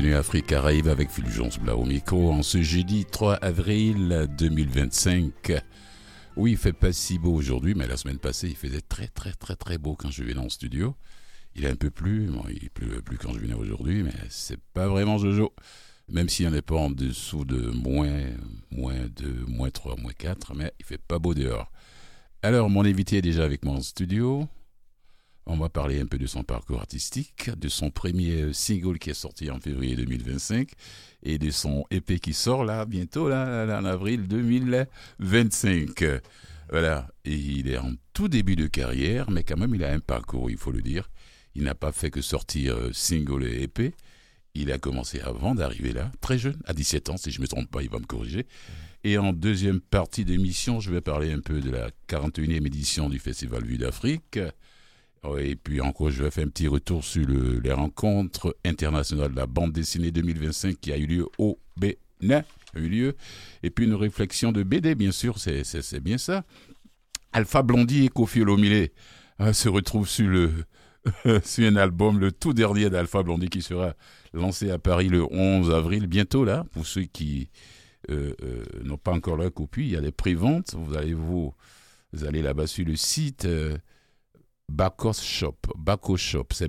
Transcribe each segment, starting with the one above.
bienvenue à Afrique Caraïbes avec Fulgence Blas au micro en ce jeudi 3 avril 2025. Oui, il fait pas si beau aujourd'hui, mais la semaine passée, il faisait très beau quand je venais en studio. Il a un peu plu, bon, il pleut plus quand je venais aujourd'hui, mais c'est pas vraiment Jojo. Même si on n'est pas en dessous de moins 2, moins 3, moins 4, mais il fait pas beau dehors. Alors, mon invité est déjà avec moi en studio. On va parler un peu de son parcours artistique, de son premier single qui est sorti en février 2025 et de son EP qui sort là bientôt là, en avril 2025. Voilà, et il est en tout début de carrière, mais quand même il a un parcours, il faut le dire. Il n'a pas fait que sortir single et EP. Il a commencé avant d'arriver là, très jeune, à 17 ans, si je ne me trompe pas, il va me corriger. Et en deuxième partie d'émission, je vais parler un peu de la 41e édition du Festival Vue d'Afrique. Et puis encore, je vais faire un petit retour sur les rencontres internationales de la bande dessinée 2025 qui a eu lieu au Bénin. Et puis une réflexion de BD, bien sûr, c'est bien ça. Alpha Blondy et Koffi Olomide se retrouvent sur un album, le tout dernier d'Alpha Blondy qui sera lancé à Paris le 11 avril, bientôt là, pour ceux qui n'ont pas encore leur copie. Il y a des préventes, vous allez là-bas sur le site... Baco Shop, c'est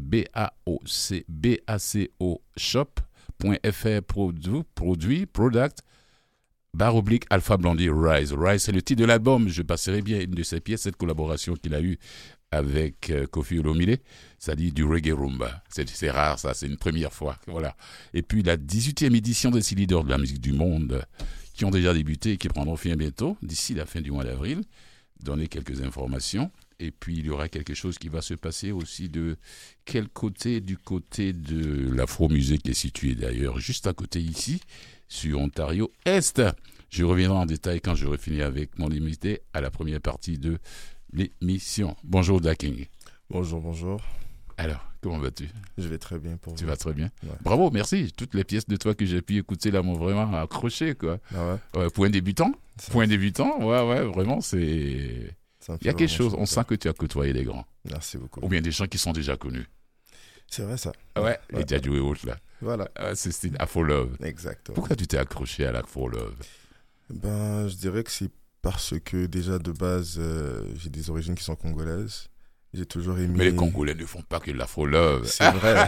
BACO shop.fr product / Alpha Blondy Rise. Rise, c'est le titre de l'album. Je passerai bien une de ses pièces, cette collaboration qu'il a eue avec Koffi Olomide. Ça dit du reggae rumba. C'est rare, ça, c'est une première fois. Voilà. Et puis la 18e édition des 6 leaders de la musique du monde qui ont déjà débuté et qui prendront fin bientôt, d'ici la fin du mois d'avril. Donner quelques informations. Et puis, il y aura quelque chose qui va se passer aussi de quel côté? Du côté de l'Afro-Musée qui est situé d'ailleurs juste à côté ici, sur Ontario Est. Je reviendrai en détail quand j'aurai fini avec mon invité à la première partie de l'émission. Bonjour Daking. Bonjour. Alors, comment vas-tu? Je vais très bien pour vous. Tu vas très bien? Ouais. Bravo, merci. Toutes les pièces de toi que j'ai pu écouter là m'ont vraiment accroché, quoi. Ah ouais? Point débutant, ouais, vraiment, c'est... Il y a quelque chose, on sent que tu as côtoyé les grands. Merci beaucoup. Ou bien des gens qui sont déjà connus. C'est vrai ça. Ouais, les Dadju et autres là. Voilà. C'est style Afro Love. Exactement. Pourquoi tu t'es accroché à l'Afro Love? Je dirais que c'est parce que déjà de base, j'ai des origines qui sont congolaises. J'ai toujours aimé... Mais les Congolais ne font pas que l'Afro Love. C'est vrai.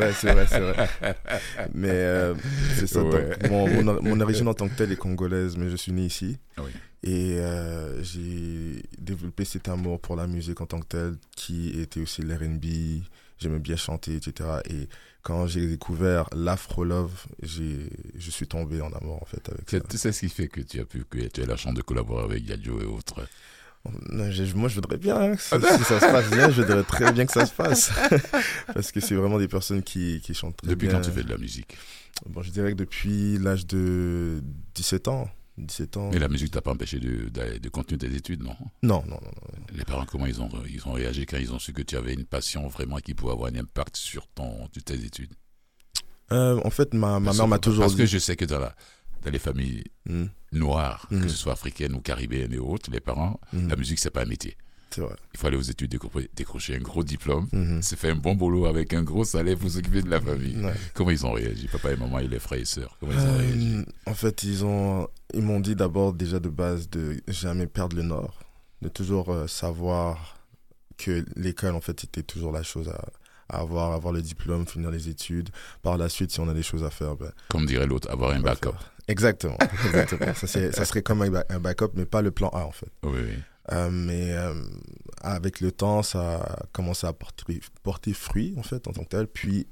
Mais c'est ça. Ouais. Donc, mon origine en tant que telle est congolaise, mais je suis né ici. Oui. Et j'ai développé cet amour pour la musique en tant que telle, qui était aussi l'R&B. J'aimais bien chanter, etc. Et quand j'ai découvert l'Afro-Love, je suis tombé en amour en fait avec ça. C'est ce qui fait que tu as la chance de collaborer avec Dadju et autres. Moi, je voudrais bien, si ça se passe bien, je voudrais très bien que ça se passe. Parce que c'est vraiment des personnes qui chantent très Depuis bien. quand tu fais de la musique? Je dirais que depuis l'âge de 17 ans. Mais la musique t'a pas empêché de continuer tes études, non? Non. Les parents, comment ils ont réagi quand ils ont su que tu avais une passion vraiment qui pouvait avoir un impact sur tes études? En fait, ma mère m'a toujours Parce dit... que je sais que dans les familles noires, que ce soit africaines ou caribéennes et autres, les parents, la musique, c'est pas un métier. C'est vrai. Il faut aller aux études, décrocher un gros diplôme, se faire un bon boulot avec un gros salaire pour s'occuper de la famille. Ouais. Comment ils ont réagi? Papa et maman et les frères et sœurs, comment ils ont réagi? En fait, ils m'ont dit d'abord déjà de base de jamais perdre le nord, de toujours savoir que l'école en fait était toujours la chose à avoir le diplôme, finir les études. Par la suite, si on a des choses à faire, comme dirait l'autre, avoir un backup. Exactement. Ça serait comme un backup, mais pas le plan A en fait. Oui. Mais avec le temps, ça a commencé à porter fruit en fait en tant que tel. Puis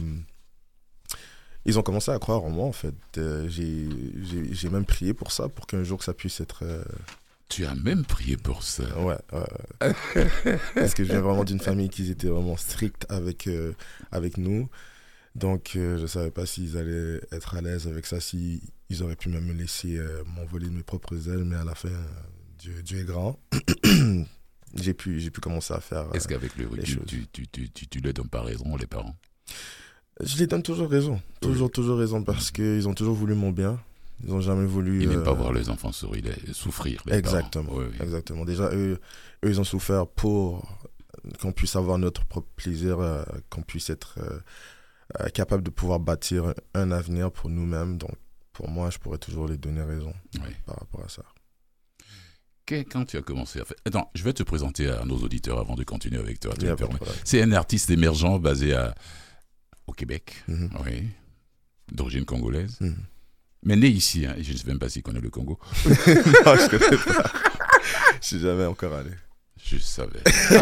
ils ont commencé à croire en moi en fait. J'ai même prié pour ça, pour qu'un jour ça puisse être. Tu as même prié pour ça? Ouais. Parce que je viens vraiment d'une famille qui était vraiment stricte avec nous. Donc je savais pas s'ils allaient être à l'aise avec ça, s'ils auraient pu même me laisser m'envoler de mes propres ailes, mais à la fin. Dieu est grand. j'ai pu commencer à faire. Est-ce qu'avec le recul, tu ne leur donnes pas raison, les parents? Je les donne toujours raison. Toujours raison, parce qu'ils ont toujours voulu mon bien. Ils n'ont jamais voulu. Ils n'aiment pas voir les enfants souffrir. Les exactement. Parents. Oui. Exactement. Déjà, eux, ils ont souffert pour qu'on puisse avoir notre propre plaisir, qu'on puisse être capables de pouvoir bâtir un avenir pour nous-mêmes. Donc, pour moi, je pourrais toujours les donner raison par rapport à ça. Quand tu as commencé à faire... Attends, je vais te présenter à nos auditeurs avant de continuer avec toi. Yeah, c'est un artiste émergent basé au Québec, oui, d'origine congolaise, mais né ici. Hein, et je ne sais même pas s'il connaît le Congo. Non, je ne connais pas. Je suis jamais encore allé. Je savais.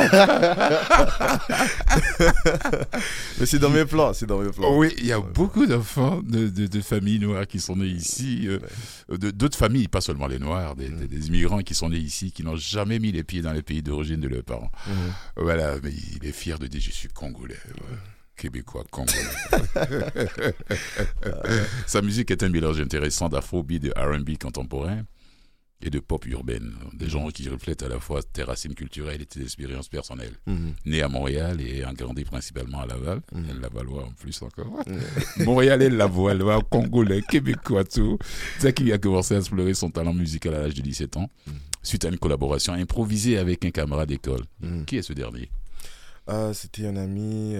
Mais c'est dans mes plans, Oui, il y a beaucoup d'enfants de familles noires qui sont nés ici, d'autres familles, pas seulement les noirs, des immigrants qui sont nés ici, qui n'ont jamais mis les pieds dans les pays d'origine de leurs parents. Voilà, mais il est fier de dire je suis congolais. Québécois, congolais. Sa musique est un mélange intéressant d'afrobeat, de R&B contemporain et de pop urbaine, des genres qui reflètent à la fois tes racines culturelles et tes expériences personnelles. Né à Montréal et a grandi principalement à Laval, Lavallois en plus encore. Montréal et Lavallois, Congolais, Québécois, tout. C'est qui a commencé à explorer son talent musical à l'âge de 17 ans, suite à une collaboration improvisée avec un camarade d'école. Qui est ce dernier? C'était un ami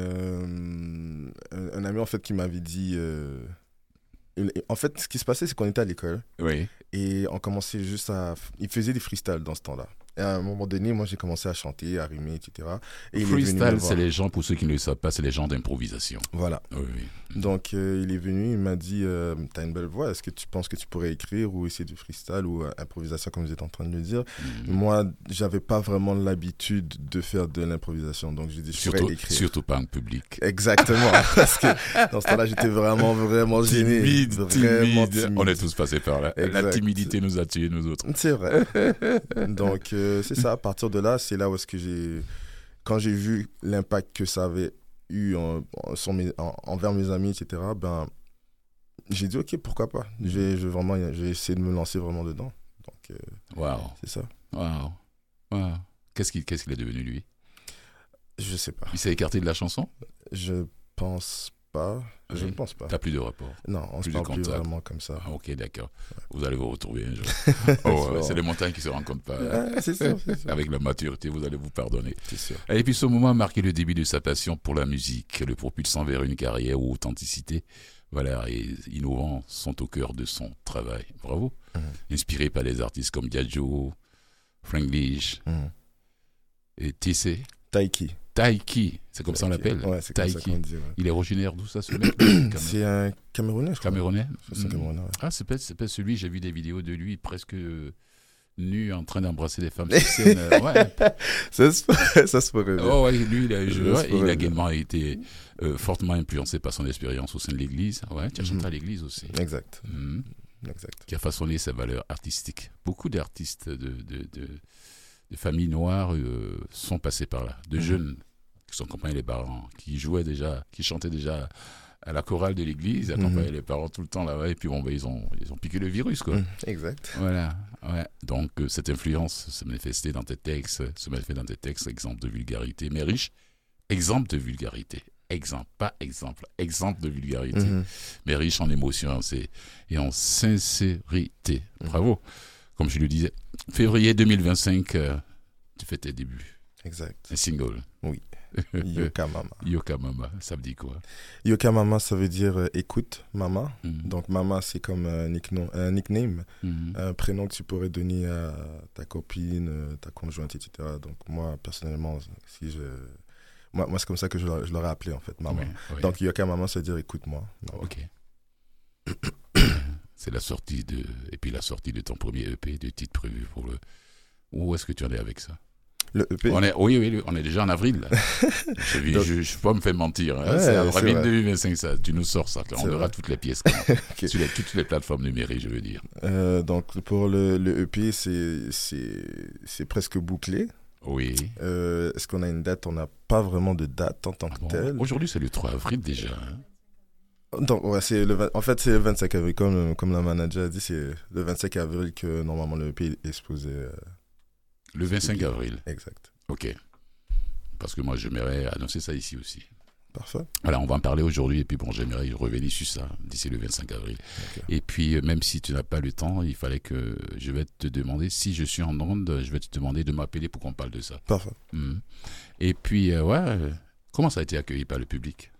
en fait qui m'avait dit... En fait, ce qui se passait, c'est qu'on était à l'école. Oui. Et on commençait juste à... Il faisait des freestyles dans ce temps-là. Et à un moment donné, moi, j'ai commencé à chanter, à rimer, etc. Et freestyle, c'est les gens, pour ceux qui ne le savent pas, c'est les gens d'improvisation. Voilà. Oui. Donc, il est venu, il m'a dit, t'as une belle voix, est-ce que tu penses que tu pourrais écrire ou essayer du freestyle ou improvisation, comme vous êtes en train de le dire? Moi, j'avais pas vraiment l'habitude de faire de l'improvisation, donc j'ai dit, je pourrais écrire. Surtout pas en public. Exactement, parce que dans ce temps-là, j'étais vraiment gêné. Timide. On est tous passés par là. Exact. La timidité nous a tués, nous autres. C'est vrai. Donc, c'est ça, à partir de là, c'est là où est-ce que quand j'ai vu l'impact que ça avait eu envers mes amis, etc., ben, j'ai dit, ok, pourquoi pas. J'ai essayé de me lancer vraiment dedans. Donc, c'est ça. Wow. Qu'est-ce qu'il est devenu, lui? Je sais pas. Il s'est écarté de la chanson? Je pense pas. Je ne pense pas. T'as plus de rapport? Non, on se parle plus vraiment comme ça. Ah, ok, d'accord. Ouais. Vous allez vous retrouver un jour. C'est les montagnes qui se rencontrent pas. C'est sûr. Avec la maturité, vous allez vous pardonner. C'est sûr. Et puis ce moment a marqué le début de sa passion pour la musique, le propulsant vers une carrière où authenticité, valeurs et innovants sont au cœur de son travail. Bravo. Inspiré par des artistes comme Diageo, Franglish et TC. Taiki, c'est comme ça on l'appelle. Ouais, c'est comme ça qu'on dit. Ouais. Il est originaire d'où ça, ce mec? C'est un Camerounais, je crois. Camerounais. C'est Camerounais, ouais. Ah, c'est peut-être celui, j'ai vu des vidéos de lui presque nu en train d'embrasser des femmes sur scène. Ouais. ça se pourrait bien. Oh, ouais, lui, il a également été fortement influencé par son expérience au sein de l'église. Ouais, tu as chanté à l'église aussi. Exact. Exact. Qui a façonné sa valeur artistique. Beaucoup d'artistes de familles noires sont passés par là, de jeunes qui sont accompagnés les parents, qui chantaient déjà à la chorale de l'église, accompagnaient les parents tout le temps là-bas, et puis bon, ils ont piqué le virus, quoi. Exact. Voilà, ouais. Donc cette influence se manifestait dans tes textes, exemple de vulgarité, mais riche, exemple de vulgarité. Pas exemple de vulgarité, mais riche en émotions et en sincérité. Bravo. Comme je le disais, février 2025, tu fais tes débuts. Exact. Un single. Oui. Yoka Mama. Yoka Mama, ça veut dire quoi? Yoka Mama, ça veut dire écoute, Mama. Donc Mama, c'est comme un nickname, un prénom que tu pourrais donner à ta copine, ta conjointe, etc. Donc moi, personnellement, moi c'est comme ça que je l'aurais appelé en fait, Mama. Oui. Donc Yoka Mama, ça veut dire écoute-moi. Mama. Ok. C'est la sortie de ton premier EP, de titre prévu pour le... Où est-ce que tu en es avec ça? Le EP? Oui, on est déjà en avril. Je ne peux pas me faire mentir. Hein. C'est avril 2025, ça. Tu nous sors ça. On aura toutes les pièces. Okay. Sur toutes les plateformes numériques, je veux dire. Donc, pour le EP, c'est presque bouclé. Oui. Est-ce qu'on a une date? On n'a pas vraiment de date en tant que telle. Aujourd'hui, c'est le 3 avril déjà. Hein. Donc, ouais, c'est le 25 avril, comme la manager a dit, c'est le 25 avril que normalement le EP est exposé. Le 25 avril. Exact. Ok. Parce que moi, j'aimerais annoncer ça ici aussi. Parfait. Voilà, on va en parler aujourd'hui et puis bon, j'aimerais revenir sur ça d'ici le 25 avril. Okay. Et puis, même si tu n'as pas le temps, il fallait que je vais te demander, si je suis en onde, je vais te demander de m'appeler pour qu'on parle de ça. Parfait. Et puis, comment ça a été accueilli par le public?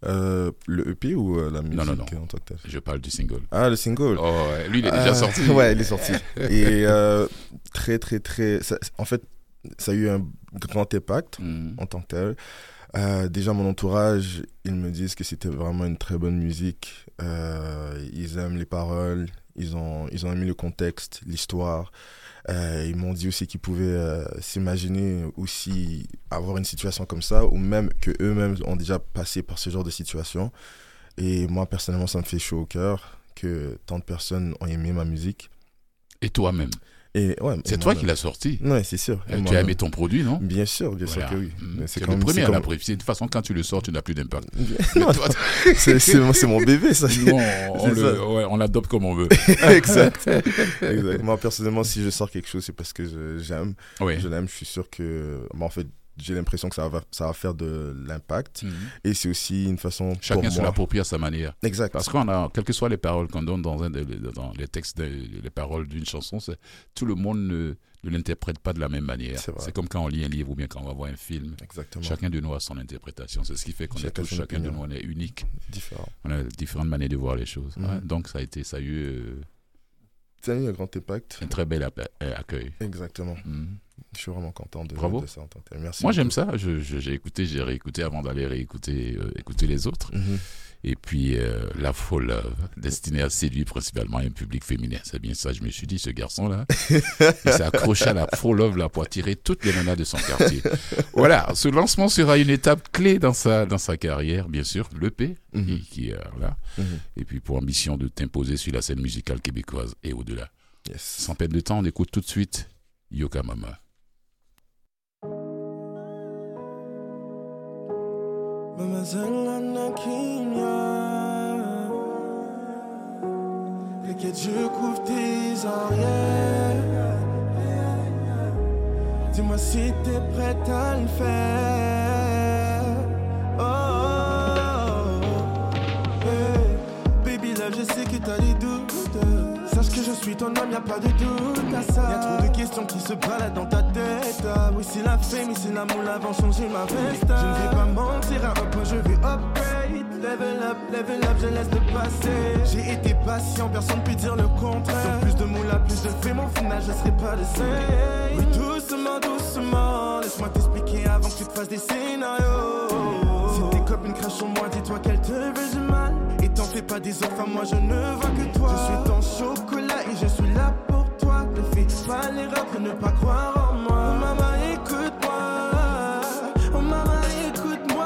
Le EP ou la musique Non. en tant que telle? Je parle du single. Ah, le single. Oh, lui, il est déjà sorti. Ouais, il est sorti. Et très, très, très... en fait, ça a eu un grand impact en tant que tel. Déjà, mon entourage, ils me disent que c'était vraiment une très bonne musique. Ils aiment les paroles, ils ont aimé le contexte, l'histoire. Ils m'ont dit aussi qu'ils pouvaient s'imaginer aussi avoir une situation comme ça, ou même qu'eux-mêmes ont déjà passé par ce genre de situation. Et moi, personnellement, ça me fait chaud au cœur que tant de personnes ont aimé ma musique. Et toi-même? Et, ouais, c'est toi qui l'as sorti. Oui, c'est sûr. Tu as aimé ton produit, non? Bien sûr que oui. C'est le premier à l'apprécier. De toute façon, quand tu le sors, tu n'as plus d'impact. C'est mon bébé, ça. Non, on l'adopte comme on veut. Exact. Moi, personnellement, si je sors quelque chose, c'est parce que j'aime. Oui. Je l'aime, je suis sûr que... en fait, j'ai l'impression que ça va faire de l'impact. Et c'est aussi une façon chacun se l'approprie à sa manière. Exact. Parce qu'on a, quelles que soient les paroles qu'on donne dans les textes, les paroles d'une chanson, tout le monde ne l'interprète pas de la même manière. C'est comme quand on lit un livre ou bien quand on va voir un film. Exactement. Chacun de nous a son interprétation. C'est ce qui fait qu'on est tous, chacun de nous, on est unique. Différent. On a différentes manières de voir les choses. Donc ça a eu un grand impact. Un très bel accueil. Exactement. Je suis vraiment content de ça en tant que tel. Merci. Moi, j'aime ça. J'ai écouté, j'ai réécouté avant d'aller écouter les autres. Et puis, La Faux Love, destinée à séduire principalement un public féminin. C'est bien ça, je me suis dit, ce garçon-là, il s'est accroché à la Faux Love là, pour attirer toutes les nanas de son quartier. Voilà, ce lancement sera une étape clé dans sa carrière, bien sûr, l'EP, qui est là. Et puis, pour ambition de t'imposer sur la scène musicale québécoise et au-delà. Yes. Sans perdre de temps, on écoute tout de suite Yoka Mama. T'inquiète, je couvre tes arrières. Dis-moi si t'es prête à le faire. Baby love, je sais que t'as des doutes. Sache que je suis ton homme, y'a pas de doute à ça. Y'a trop de questions qui se baladent dans ta tête. Oui, c'est la fame, mais c'est l'amour, avant changer ma veste. Je ne vais pas mentir, à un point je vais upgrade. Level up, je laisse le passer. J'ai été patient, personne peut dire le contraire. Plus de moula, plus de fame, au final je serai pas le seul. Oui, doucement, laisse-moi t'expliquer avant que tu te fasses des scénarios. Si tes copines crachent sur moi, dis-toi qu'elles te veulent du mal. Et t'en fais pas des autres, moi je ne vois que toi. Je suis ton chocolat et je suis là pour toi. Ne fais pas l'erreur de ne pas croire en moi. Oh maman, écoute-moi. Oh maman, écoute-moi.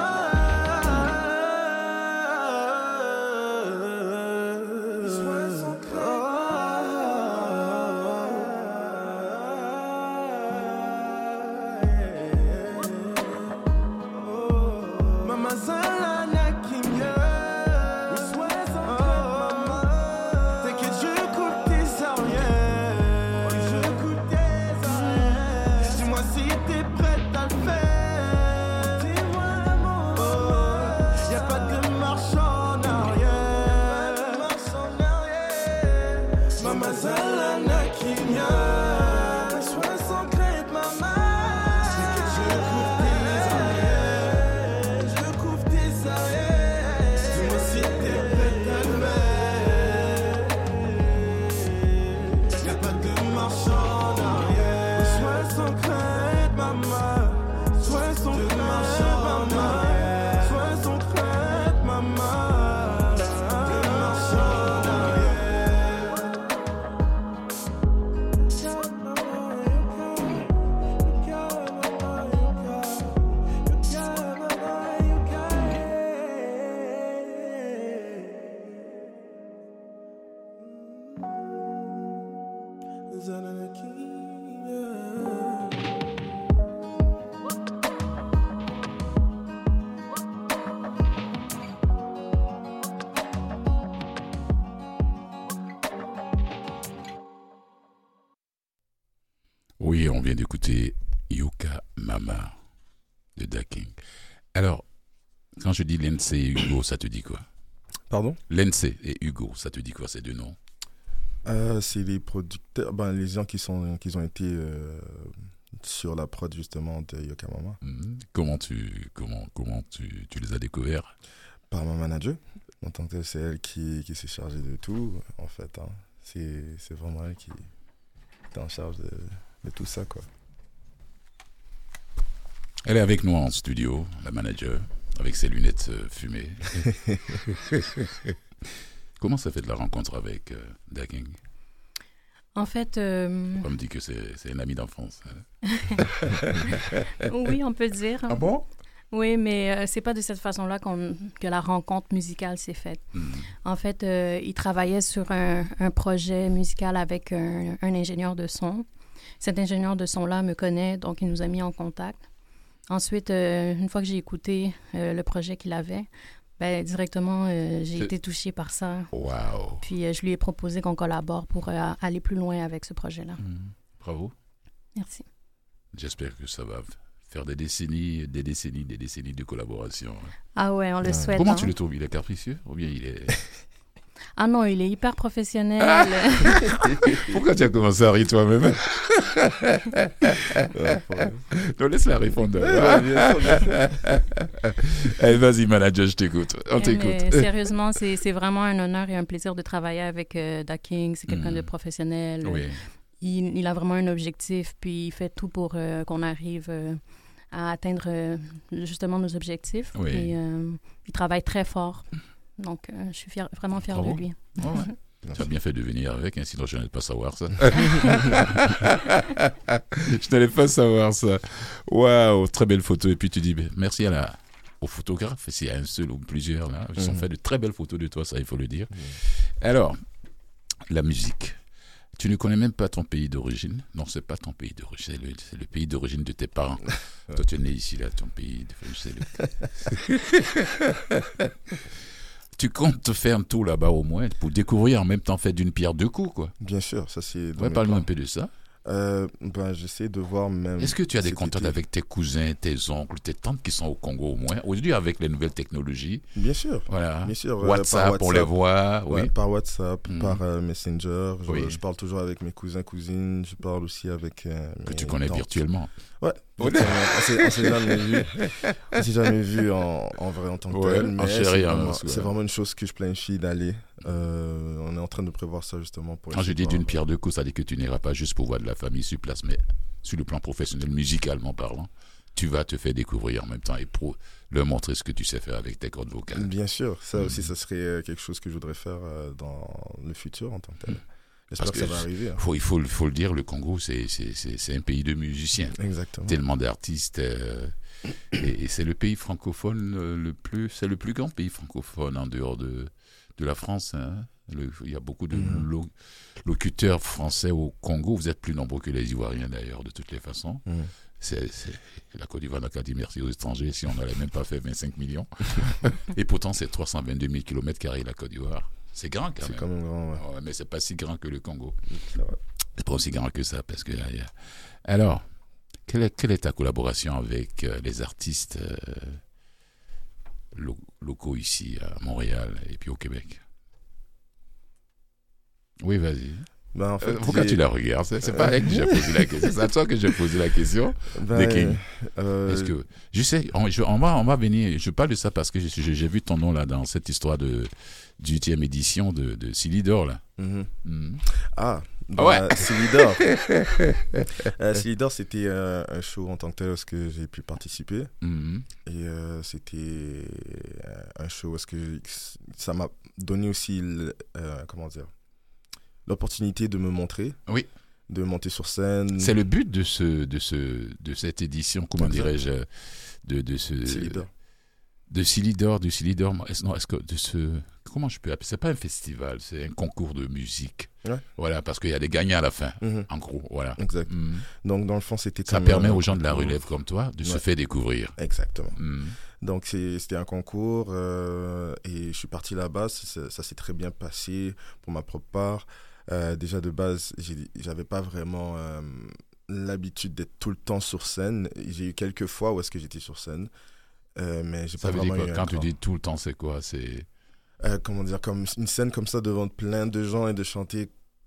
Oui, on vient d'écouter Yoka Mama de Daking. Alors, quand je dis Lense et Hugo, ça te dit quoi? Pardon? Lense et Hugo, ça te dit quoi ces deux noms? C'est les producteurs, les gens qui ont été sur la prod justement de Yoka Mama. Comment tu les as découverts? Par ma manager. En tant que telle, c'est elle qui s'est chargée de tout, en fait. Hein. C'est vraiment elle qui est en charge de tout ça, quoi. Elle est avec nous en studio, la manager, avec ses lunettes fumées. Comment ça fait de la rencontre avec Da King? En fait... On me dit que c'est un ami d'enfance. Hein. Oui, on peut dire. Ah bon? Oui, mais c'est pas de cette façon-là que la rencontre musicale s'est faite. En fait, il travaillait sur un projet musical avec un ingénieur de son. Cet ingénieur de son-là me connaît, donc il nous a mis en contact. Ensuite, une fois que j'ai écouté le projet qu'il avait, directement, j'ai été touchée par ça. Wow. Puis, je lui ai proposé qu'on collabore pour aller plus loin avec ce projet-là. Bravo. Merci. J'espère que ça va faire des décennies de collaboration. Ah ouais, on le souhaite. Comment tu le trouves? Il est capricieux ou bien il est... Ah non, il est hyper professionnel. Pourquoi tu as commencé à rire toi-même? Non, laisse-la répondre. Allez, vas-y, manager, je t'écoute. On t'écoute. Mais sérieusement, c'est vraiment un honneur et un plaisir de travailler avec Da King. C'est quelqu'un de professionnel. Oui. Il a vraiment un objectif, puis il fait tout pour qu'on arrive à atteindre justement nos objectifs. Oui. Et il travaille très fort. Donc, je suis vraiment fière de lui. Ouais. Tu as bien fait de venir avec, hein, sinon je n'allais pas savoir ça. Je n'allais pas savoir ça. Waouh, très belle photo. Et puis tu dis merci au photographe, s'il y a un seul ou plusieurs, là, ils ont fait de très belles photos de toi, ça il faut le dire. Alors, la musique. Tu ne connais même pas ton pays d'origine? Non, c'est pas ton pays d'origine, c'est le pays d'origine de tes parents. Toi, tu es né ici, là, ton pays. Tu comptes te faire un tour là-bas au moins pour découvrir en même temps, faire d'une pierre deux coups, quoi. Bien sûr, ça c'est... Ouais, parle-nous un peu de ça. J'essaie de voir même... Est-ce que tu as des contacts avec tes cousins, tes oncles, tes tantes qui sont au Congo au moins? Aujourd'hui, avec les nouvelles technologies. Bien sûr. Voilà. Bien sûr. WhatsApp, on les voit. Ouais, oui. Par WhatsApp, par Messenger. Je parle toujours avec mes cousins, cousines. Je parle aussi avec que tu connais tantes. Virtuellement. Ouais. On s'est jamais vu. On s'est jamais vu en vrai en tant que tel. Mais c'est vraiment une chose que je planifie d'aller. On est en train de prévoir ça justement pour... Quand je dis d'une pierre deux coups, ça dit que tu n'iras pas juste pour voir de la famille sur place, mais sur le plan professionnel, musicalement parlant, tu vas te faire découvrir en même temps et leur montrer ce que tu sais faire avec tes cordes vocales. Bien sûr, ça aussi, ça serait quelque chose que je voudrais faire dans le futur en tant que tel. J'espère que ça va arriver. Hein. Il faut le dire, le Congo, c'est un pays de musiciens. Exactement. Tellement d'artistes. Et c'est le pays francophone c'est le plus grand pays francophone en dehors de la France. Hein. Il y a beaucoup de locuteurs français au Congo. Vous êtes plus nombreux que les Ivoiriens d'ailleurs, de toutes les façons. La Côte d'Ivoire n'a qu'à dire merci aux étrangers si on n'allait même pas fait 25 millions. Et pourtant, c'est 322 000 km² la Côte d'Ivoire. C'est grand quand même. C'est quand même grand, ouais. Ouais, mais c'est pas si grand que le Congo. C'est vrai. C'est pas aussi grand que ça. Parce que, alors, quelle est ta collaboration avec les artistes locaux ici à Montréal et puis au Québec? Oui, vas-y. En fait, pourquoi tu la regardes? C'est pas elle que j'ai posé la question. C'est à toi que j'ai posé la question. Est-ce que je sais, on va venir. Je parle de ça parce que j'ai vu ton nom là dans cette histoire du 8e édition de Silidor là. Silidor. Silidor, c'était un show en tant que tel où que j'ai pu participer. Et c'était un show où ça m'a donné aussi l'opportunité de me montrer. Oui. De monter sur scène. C'est le but de cette édition, comment dirais-je, de Silidor. Comment je peux appeler? C'est pas un festival, c'est un concours de musique. Ouais. Voilà, parce qu'il y a des gagnants à la fin, en gros. Voilà. Exact. Donc, dans le fond, c'était... Ça permet aux gens de la relève comme toi de se faire découvrir. Exactement. Donc, c'était un concours et je suis parti là-bas. Ça s'est très bien passé pour ma propre part. Déjà, de base, j'avais pas vraiment l'habitude d'être tout le temps sur scène. J'ai eu quelques fois où est-ce que j'étais sur scène. Mais j'ai pas vraiment eu... Quand tu dis tout le temps, c'est quoi? C'est... comment dire, comme une scène comme ça devant plein de gens et de chanter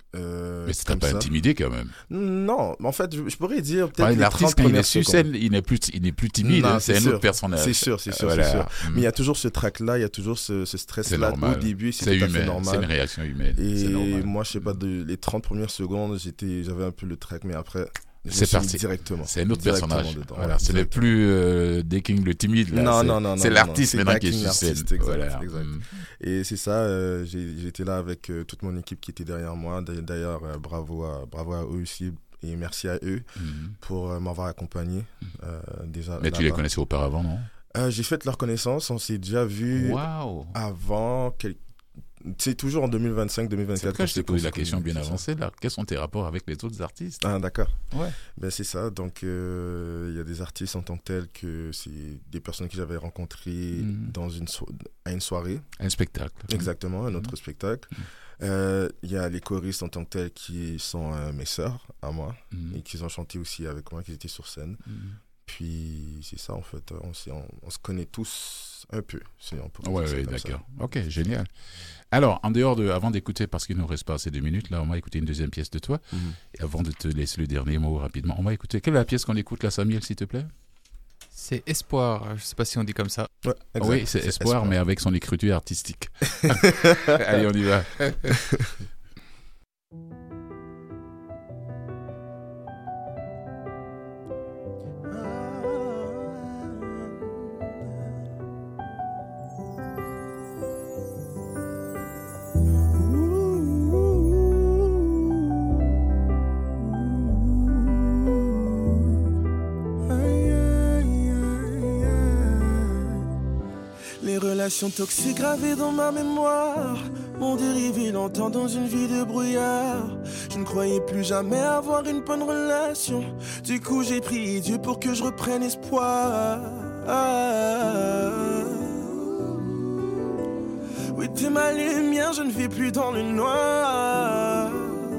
Mais ça t'a pas intimidé quand même? Non, en fait, je pourrais dire peut-être l'artiste, quand il est sur scène, il n'est plus timide, non, c'est un autre personnage. C'est sûr. Mais il y a toujours ce trac-là, il y a toujours ce stress-là au début, c'est tout à fait normal. C'est une réaction humaine. Et moi, je sais pas, les 30 premières secondes, j'avais un peu le trac, mais après... C'est parti. Directement. C'est un autre personnage. Voilà, ce n'est plus Daking le timide. Là. Non. C'est l'artiste maintenant qui est sur scène. Exact. Et c'est ça. J'étais là avec toute mon équipe qui était derrière moi. D'ailleurs, bravo à eux aussi et merci à eux pour m'avoir accompagné. Déjà. Mais tu les connaissais auparavant, non? J'ai fait leur connaissance. On s'est déjà vu avant. C'est toujours en 2025-2024. C'est quand je t'ai posé la question bien avancée, là. Quels sont tes rapports avec les autres artistes? Ah, d'accord. Ouais. Ben, c'est ça. Donc, il y a des artistes en tant que tels que c'est des personnes que j'avais rencontrées à une soirée. Un spectacle. Exactement, un autre spectacle. Il y a les choristes en tant que tels qui sont mes sœurs à moi et qui ont chanté aussi avec moi, qui étaient sur scène. Puis, c'est ça, en fait. On se connaît tous un peu. Oui, d'accord. Ok, génial. Alors, avant d'écouter, parce qu'il nous reste pas assez de minutes, là, on va écouter une deuxième pièce de toi. Et avant de te laisser le dernier mot rapidement, on va écouter. Quelle est la pièce qu'on écoute là, Samuel, s'il te plaît? C'est Espoir. Je sais pas si on dit comme ça. Ouais, oui, c'est Espoir, mais avec son écriture artistique. Allez, on y va. Relations toxiques gravées dans ma mémoire m'ont dérivé longtemps dans une vie de brouillard. Je ne croyais plus jamais avoir une bonne relation. Du coup j'ai prié Dieu pour que je reprenne espoir. Oui, t'es ma lumière, je ne vis plus dans le noir.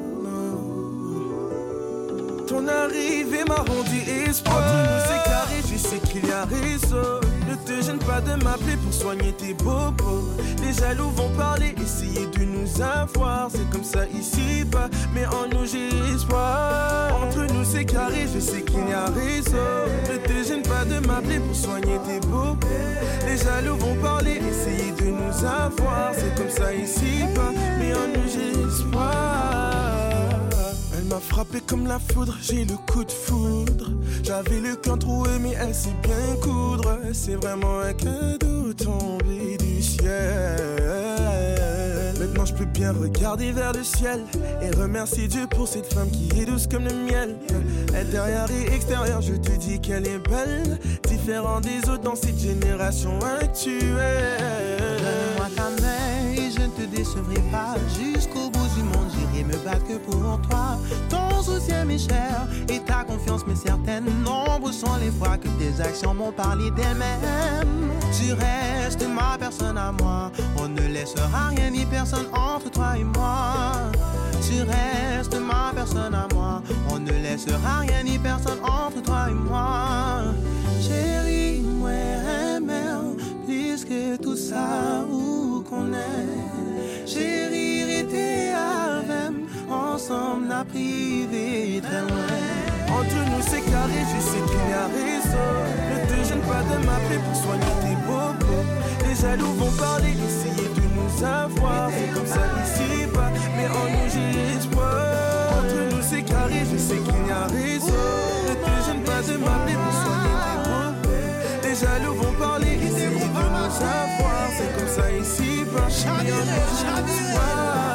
Ton arrivée m'a rendu espoir. Entre nous c'est carré, je sais qu'il y a raison. Ne te gêne pas de m'appeler pour soigner tes bobos. Les jaloux vont parler, essayer de nous avoir. C'est comme ça ici-bas, mais en nous j'ai espoir. Entre nous c'est carré, je sais qu'il y a raison. Ne te gêne pas de m'appeler pour soigner tes bobos. Les jaloux vont parler, essayer de nous avoir. C'est comme ça ici-bas, mais en nous j'ai espoir. Elle m'a frappé comme la foudre, j'ai le coup de foudre. J'avais le cœur troué mais elle sait bien coudre. C'est vraiment un cadeau tombé du ciel. Maintenant je peux bien regarder vers le ciel et remercier Dieu pour cette femme qui est douce comme le miel. Intérieur et extérieur, je te dis qu'elle est belle, différente des autres dans cette génération actuelle. Donne-moi ta main et je ne te décevrai pas. Jusqu'au bout du monde, j'irai me battre que pour toi. Ton soutien m'est cher et ta confiance m'est certaine. Nombreux sont les fois que tes actions m'ont parlé d'elles-mêmes. Tu restes ma personne à moi. On ne laissera rien ni personne entre toi et moi. Tu restes ma personne à moi. On ne laissera rien ni personne entre toi et moi. Chérie, moi, merde, plus que tout ça, où qu'on est. Chérie, était avec ensemble, n'a privé très loin. Entre nous c'est carré, je sais qu'il y a raison. Ne te gêne pas de m'appeler pour soigner tes bobos. Les jaloux vont parler, essayer de nous avoir. C'est comme ça ici-bas, mais en nous j'ai espoir. Entre nous c'est carré, je sais qu'il y a raison. Ne te gêne pas de m'appeler pour soigner tes bobos. Les jaloux vont parler, essayer de nous avoir. C'est comme ça ici-bas, mais en nous j'ai espoir.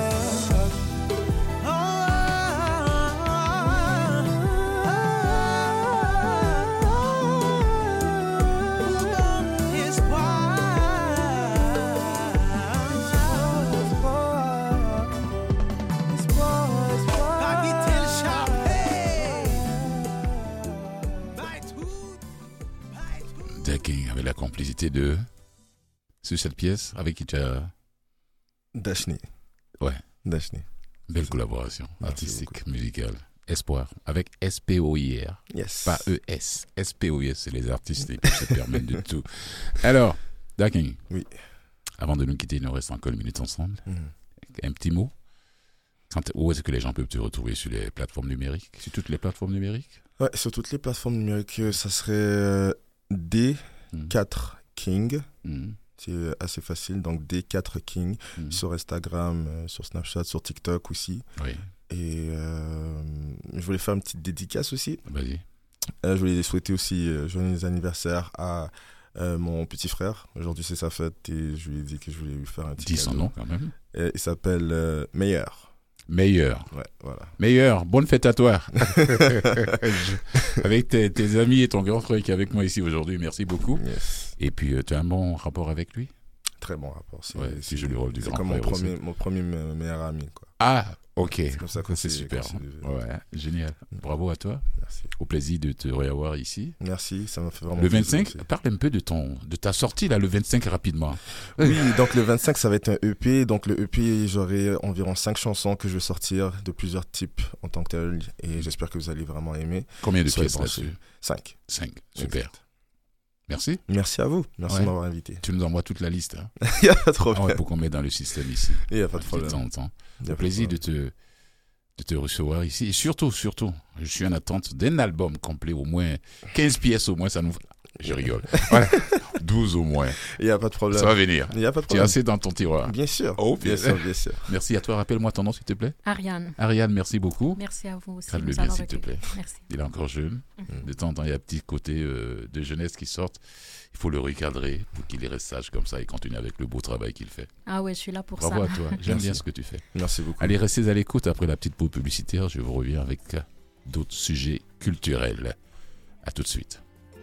Avec la complicité de... Sur cette pièce, avec qui tu as... Dashni. Ouais. Dashni. Belle collaboration artistique, beaucoup. musicale. Espoir, avec SPOIR. Yes. Pas ES. SPOIR, c'est les artistes qui se permettent de tout. Alors, Daking. Oui. Avant de nous quitter, il nous reste encore une minute ensemble. Un petit mot Où est-ce que les gens peuvent te retrouver sur les plateformes numériques? Sur toutes les plateformes numériques? Ouais, sur toutes les plateformes numériques, ça serait D4 King. C'est assez facile, donc D4 King sur Instagram, sur Snapchat, sur TikTok aussi. Oui. Et je voulais faire une petite dédicace aussi. Vas-y. Je voulais souhaiter aussi joyeux anniversaire à mon petit frère. Aujourd'hui, c'est sa fête et je lui ai dit que je voulais lui faire un petit Dis son cadeau. nom quand même. Il s'appelle Meilleur. Meilleur. Ouais, voilà. Meilleur, bonne fête à toi. Avec tes amis et ton grand frère qui est avec moi ici aujourd'hui, merci beaucoup. Yes. Et puis, tu as un bon rapport avec lui? Très bon rapport. C'est joli rôle du grand comme frère mon premier meilleur ami, quoi. Ah, ok. C'est comme ça qu'on c'est s'est- super. qu'on s'est- Ouais, génial. Bravo à toi. Merci. Au plaisir de te revoir ici. Merci, ça m'a fait vraiment Le plaisir 25, aussi. parle un peu de ta sortie là, le 25 rapidement. Oui, donc le 25, ça va être un EP. Donc le EP, j'aurai environ 5 chansons que je vais sortir de plusieurs types en tant que tel. Et j'espère que vous allez vraiment aimer. Combien de Soyez pièces branchés. là-dessus? 5. 5. Super. Exact. Merci. Merci à vous. Merci Ouais. de m'avoir invité. Tu nous envoies toute la liste. Hein. Il n'y a pas de Ah ouais, problème. pour qu'on mette dans le système ici. Il n'y a pas de De problème. temps en temps. Il y a Au pas de plaisir problème. de te recevoir ici. Et surtout, je suis en attente d'un album complet, au moins 15 pièces au moins, ça nous... Je rigole. Voilà. 12 au moins. Il n'y a pas de problème. Ça va venir. Il n'y a pas de Tu as problème. assez dans ton tiroir. Bien sûr. Oh, bien sûr, bien sûr. Merci à toi. Rappelle-moi ton nom, s'il te plaît. Ariane, Ariane, merci beaucoup. merci à vous aussi. Crade-le Nous bien, allons s'il te recueillir. plaît. Merci. Il est encore jeune. De temps en temps, il y a un petit côté de jeunesse qui sort. Il faut le recadrer pour qu'il reste sage comme ça et continue avec le beau travail qu'il fait. Ah ouais, je suis là pour Bravo ça. à toi. J'aime Merci. bien ce que tu fais. Merci beaucoup. Allez, restez à l'écoute. Après la petite pause publicitaire, je vous reviens avec d'autres sujets culturels. À tout de suite.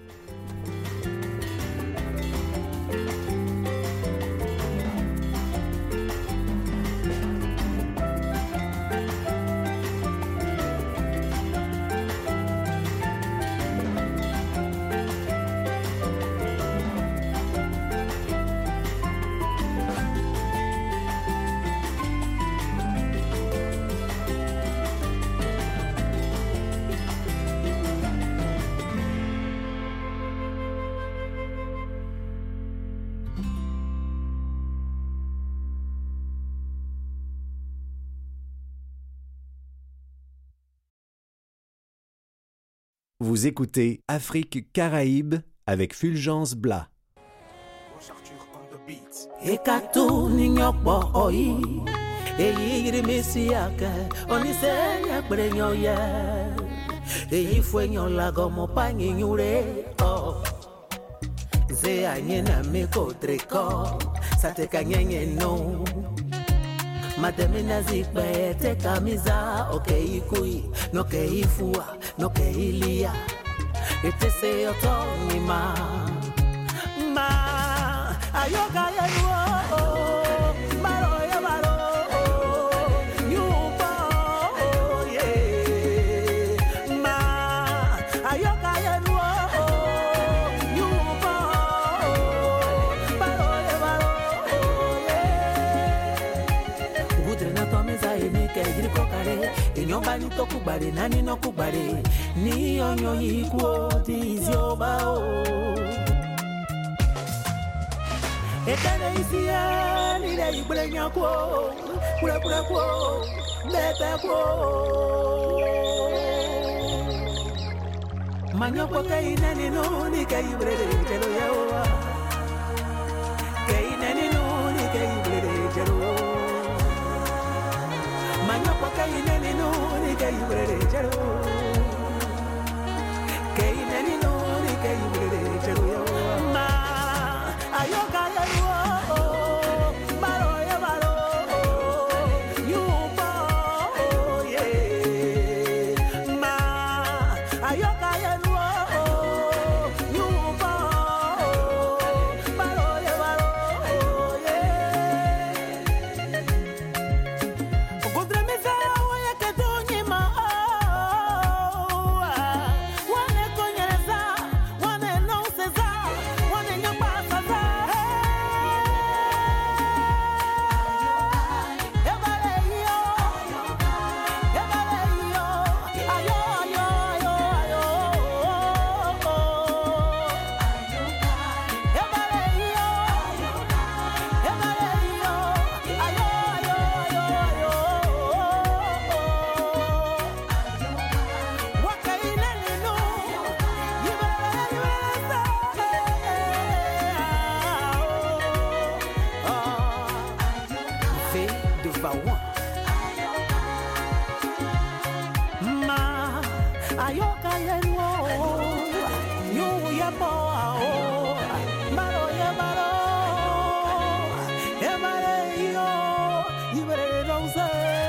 Vous écoutez Afrique Caraïbes avec Fulgence Blas. Ekatu ninyokbo oyi eyi yiri mesiaka onisenya kprenyoya eyi fwenyo lagomo panyi nyure o ze anyena mekotreko sateka nyenye no Mademina zikbe te kamiza okei kui no kei fua no kei lia ete se otoni ma ayoga yenuo maro ya maro nyumba ye ma ayoga yenuo nyumba maro ya maro ye gudre na tomeza ene ke giriko kare enyomba ni tokubare nani no kubare ni onyo yikuo dizioba o Ekene isia nile ibrenya kwa kula kwa bete kwa Manyo kwa kaina ni nuni kaibrere jelo yawa Kaina ni nuni kaibrere jelo Manyo kwa kaina ni nuni kaibrere jelo Kaina ni nuni kaibrere jelo yawa Ma ayoka ayoka lenwo nyu ya boa o maro ya maro e mare yo ibere no se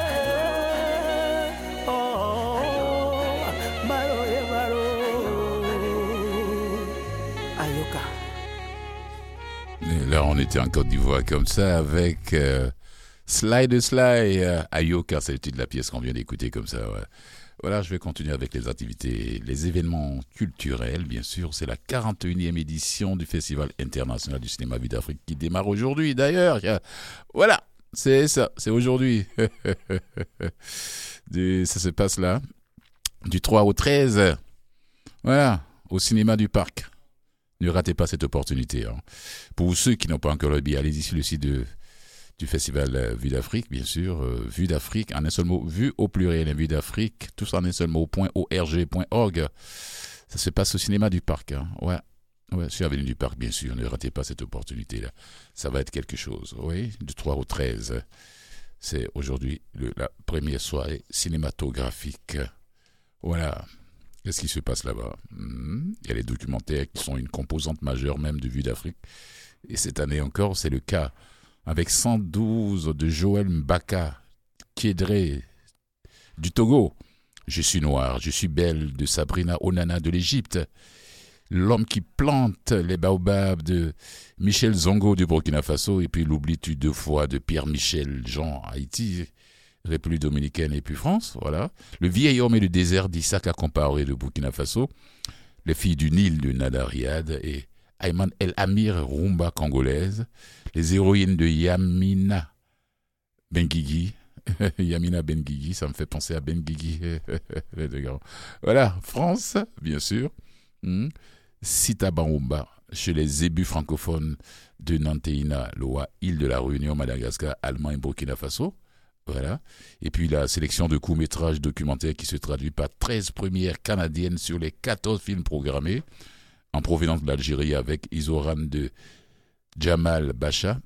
oh maro ya maro ayoka. Et là, on était en Côte d'Ivoire comme ça avec Sly de Sly, Ayoka, c'est le titre de la pièce qu'on vient d'écouter comme ça. Ouais. Voilà, je vais continuer avec les activités, les événements culturels, bien sûr. C'est la 41e édition du Festival international du cinéma Vue d'Afrique qui démarre aujourd'hui. D'ailleurs, voilà, c'est ça, c'est aujourd'hui. Ça se passe là, du 3 au 13. Voilà, au cinéma du Parc. Ne ratez pas cette opportunité. Hein. Pour ceux qui n'ont pas encore le billet, allez-y sur le site du festival Vue d'Afrique, bien sûr. Vue d'Afrique, en un seul mot, Vue au pluriel, Vue d'Afrique, tous en un seul mot, .org.org. Ça se passe au cinéma du Parc. Hein. Ouais, sur l'avenue du Parc, bien sûr. Ne ratez pas cette opportunité-là. Ça va être quelque chose. Oui, du 3 au 13. C'est aujourd'hui la première soirée cinématographique. Voilà. Qu'est-ce qui se passe là-bas? Il y a les documentaires qui sont une composante majeure même de Vue d'Afrique. Et cette année encore, c'est le cas avec 112 de Joël Mbaka Kiedré du Togo. Je suis noir, je suis belle de Sabrina Onana de l'Égypte. L'homme qui plante les baobabs de Michel Zongo du Burkina Faso. Et puis l'oublies-tu 2 fois de Pierre-Michel Jean Haïti, République dominicaine et puis France, voilà. Le vieil homme et le désert d'Issaka Comparé de Burkina Faso. Les filles du Nil de Nada Riyad et Ayman El Amir Rumba congolaise. Les héroïnes de Yamina Benguigui. Yamina Benguigui, ça me fait penser à Benguigui. Voilà, France, bien sûr. Sita Barumba, chez les zébus francophones de Nanteina, Loa, île de la Réunion, Madagascar, Allemagne, Burkina Faso. Voilà. Et puis la sélection de courts-métrages documentaires qui se traduit par 13 premières canadiennes sur les 14 films programmés en provenance de l'Algérie avec Isoran de Jamal Bacha,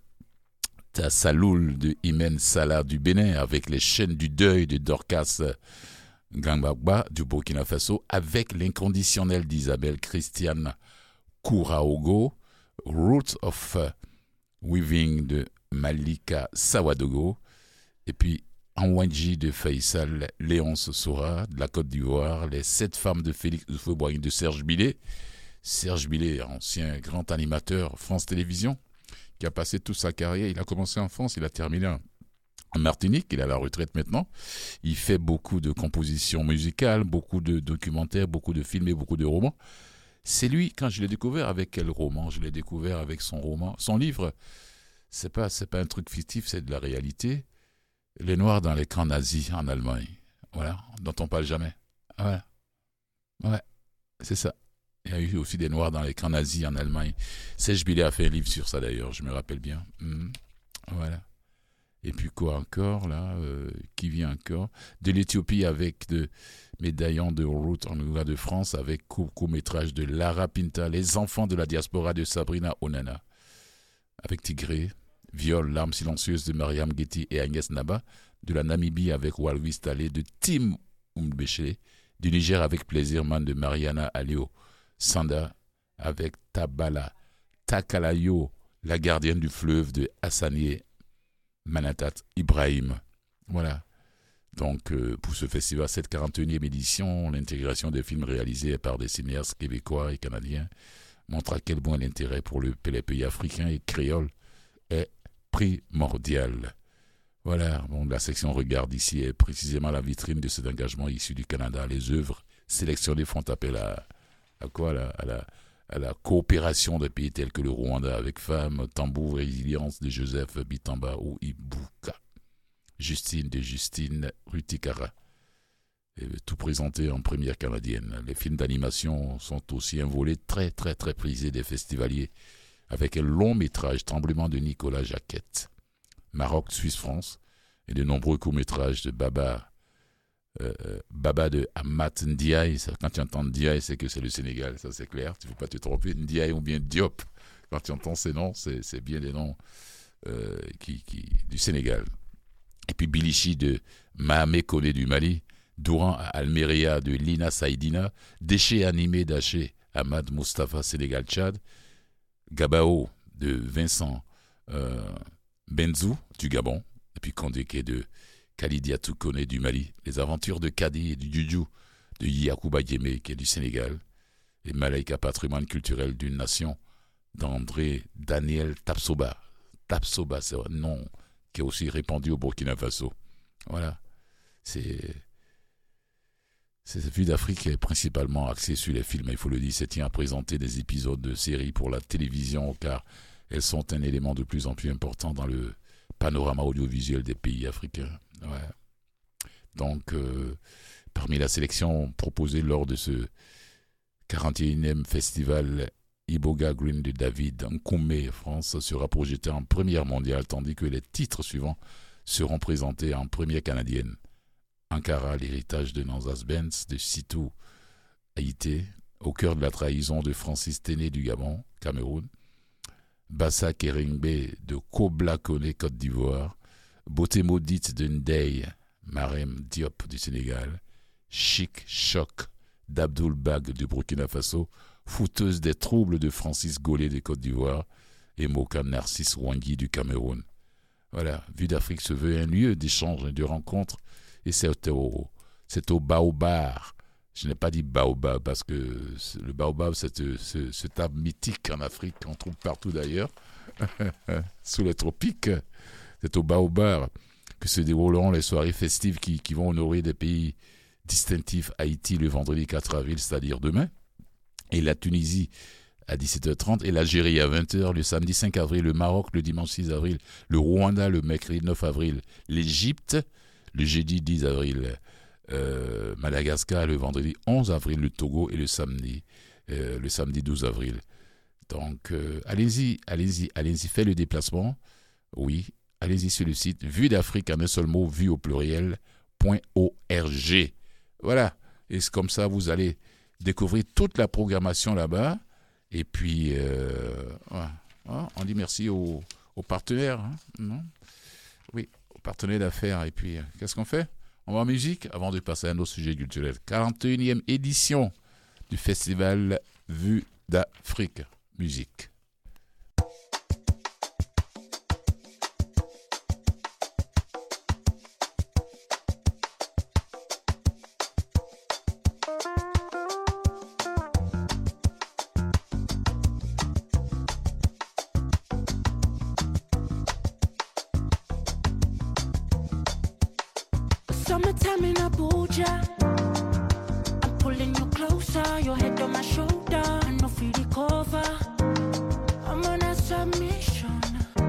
Tassaloul de Imen Salah du Bénin avec les chaînes du deuil de Dorcas Gambagba du Burkina Faso avec l'inconditionnel d'Isabelle Christiane Kouraogo, Roots of Weaving de Malika Sawadogo. Et puis, Anwanji de Faisal Léonce Sora, de la Côte d'Ivoire, les 7 femmes de Félix Houphouët-Boigny de Serge Billet. Serge Billet, ancien grand animateur France Télévisions, qui a passé toute sa carrière. Il a commencé en France, il a terminé en Martinique, il est à la retraite maintenant. Il fait beaucoup de compositions musicales, beaucoup de documentaires, beaucoup de films et beaucoup de romans. C'est lui, quand je l'ai découvert, avec quel roman? Je l'ai découvert avec son roman, son livre. C'est pas un truc fictif, c'est de la réalité. Les Noirs dans les camps nazis en Allemagne, voilà, dont on parle jamais. Voilà. Ouais, c'est ça. Il y a eu aussi des Noirs dans les camps nazis en Allemagne. Serge Billet a fait un livre sur ça d'ailleurs, je me rappelle bien. Voilà. Et puis quoi encore, là, qui vient encore? De l'Éthiopie avec de médaillons de route en Ouganda de France avec court-métrage de Lara Pinta, Les enfants de la diaspora de Sabrina Onana. Avec Tigré. Viol, l'arme silencieuse de Mariam Getty et Agnès Naba, de la Namibie avec Walvis Talé, de Tim Umbéché, du Niger avec Plaisir Man de Mariana Alio, Sanda avec Tabala, Takalayo, la gardienne du fleuve de Hassanié Manatat Ibrahim. Voilà. Donc, pour ce festival, cette 41e édition, l'intégration des films réalisés par des cinéastes québécois et canadiens montre à quel point l'intérêt pour les pays africains et créoles est primordial. Voilà, bon, la section Regarde ici est précisément la vitrine de cet engagement issu du Canada. Les œuvres sélectionnées font appel à la coopération des pays tels que le Rwanda avec Femmes, Tambour, Résilience de Joseph Bitamba ou Ibuka, Justine de Justine Rutikara. Tout présenté en première canadienne. Les films d'animation sont aussi un volet très très très prisé des festivaliers avec un long métrage Tremblement de Nicolas Jacquette, Maroc, Suisse, France, et de nombreux courts-métrages de Baba de Amat Ndiaye. Quand tu entends Ndiaye, c'est que c'est le Sénégal, ça c'est clair, tu ne faut pas te tromper. Ndiaye ou bien Diop, quand tu entends ces noms, c'est bien des noms du Sénégal. Et puis Bilichi de Mahamé Koné du Mali, Douran à Almeria de Lina Saïdina, Déchets animés d'Haché Ahmad Mustafa Sénégal-Tchad, Gabao de Vincent Benzou du Gabon, et puis Kondeke de Khalidiatou Kone du Mali, Les aventures de Kadi et du Juju de Yacouba Yémé qui est du Sénégal, et Malaika Patrimoine culturel d'une nation d'André Daniel Tapsoba. Tapsoba, c'est un nom qui est aussi répandu au Burkina Faso. Voilà, Cette Vue d'Afrique est principalement axée sur les films. Il faut le dire, c'est tient à présenter des épisodes de séries pour la télévision, car elles sont un élément de plus en plus important dans le panorama audiovisuel des pays africains. Ouais. Donc, parmi la sélection proposée lors de ce 41e festival, Iboga Green de David Nkoumé, France, sera projeté en première mondiale, tandis que les titres suivants seront présentés en première canadienne. Ankara, l'héritage de Nanzas Benz de Sitou Haïté, Au cœur de la trahison de Francis Téné du Gabon, Cameroun, Bassa Keringbe de Kobla Kone, Côte d'Ivoire, Beauté maudite de Ndeye, Marem Diop du Sénégal, Chic Choc d'Abdoul Bag de Burkina Faso, Fouteuse des troubles de Francis Gollet de Côte d'Ivoire et Moka Narcisse Wangui du Cameroun. Voilà, Vue d'Afrique se veut un lieu d'échange et de rencontre, et c'est au Baobab. Je n'ai pas dit Baobab parce que le Baobab, c'est cet arbre mythique en Afrique qu'on trouve partout d'ailleurs, sous les tropiques. C'est au Baobab que se dérouleront les soirées festives qui vont honorer des pays distinctifs. Haïti le vendredi 4 avril, c'est-à-dire demain, et la Tunisie à 17h30, et l'Algérie à 20h, le samedi 5 avril, le Maroc le dimanche 6 avril, le Rwanda le mercredi 9 avril, l'Égypte le jeudi 10 avril, Madagascar le vendredi 11 avril, le Togo et le samedi 12 avril. Donc, allez-y, faites le déplacement. Oui, allez-y sur le site Vue d'Afrique en un seul mot, vue au pluriel.org. Voilà, et c'est comme ça vous allez découvrir toute la programmation là-bas. Et puis, on dit merci aux partenaires. Hein, non? Oui, aux partenaires d'affaires. Et puis, qu'est-ce qu'on fait? On va en musique avant de passer à un autre sujet culturel. 41e édition du festival Vue d'Afrique. Musique. Summertime in Abuja, I'm pulling you closer, your head on my shoulder, I know feel the cover, I'm on a submission,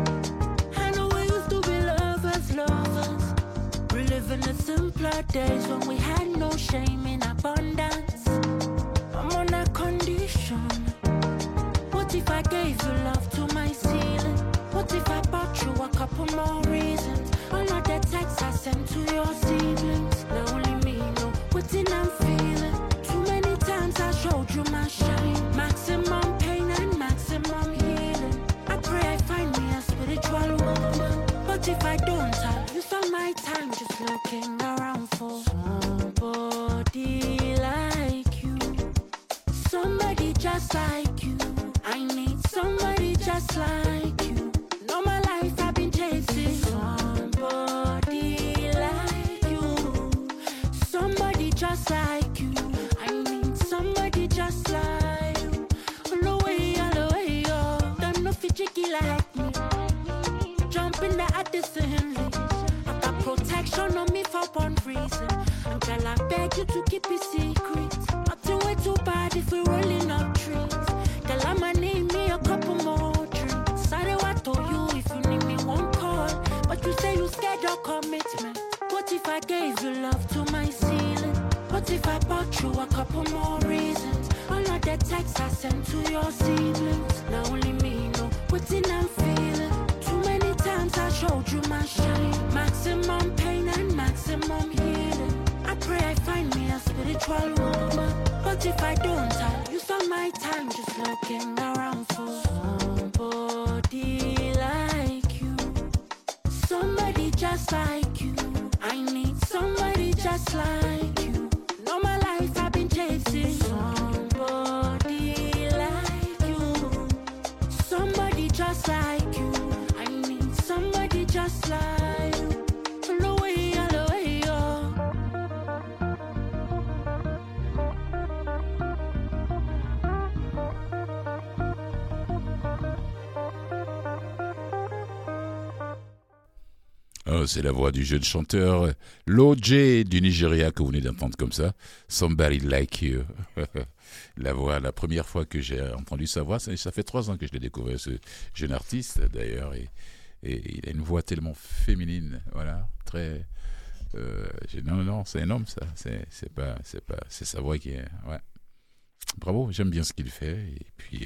I know we used to be lovers, reliving the simpler days when we had no shame in abundance, I'm on a condition, what if I gave you love to my ceiling, what if I bought you a couple more reasons, all of the texts I sent to your siblings. Now only me know what I'm feeling. Too many times I showed you my shine. Maximum pain and maximum healing. I pray I find me a spiritual woman. But if I don't, I'll use all my time just looking around for somebody like you. Somebody just like you. I need somebody just like you. All my life I've been chasing somebody like you. Somebody just like you. I need somebody just like you. All the way, oh. Don't know if you jiggy like me. Jump in the Addison. I got protection on me for one reason. And girl, I beg you to keep it secret. Nothing way too bad if we're rolling up trees. Girl, I'ma need me a couple more drinks. Sorry, what told you if you need me one call. But you say you scared your commitment. What if I gave you love to my ceiling? What if I bought you a couple more reasons? All of the texts I sent to your siblings. Now only me know what I'm feeling. Too many times I showed you my shine. Maximum pain and maximum healing. I pray I find me a spiritual woman. But if I don't, I'll use all my time just looking around for somebody like you. Somebody just like you. I need somebody just like you. Oh, c'est la voix du jeune chanteur Lojay du Nigeria que vous venez d'entendre comme ça. Somebody Like You. La voix, la première fois que j'ai entendu sa voix, ça fait 3 ans que je l'ai découvert, ce jeune artiste d'ailleurs. Et il a une voix tellement féminine. Voilà, très... non, c'est un homme ça. C'est sa voix qui est... Ouais. Bravo, j'aime bien ce qu'il fait. Et puis,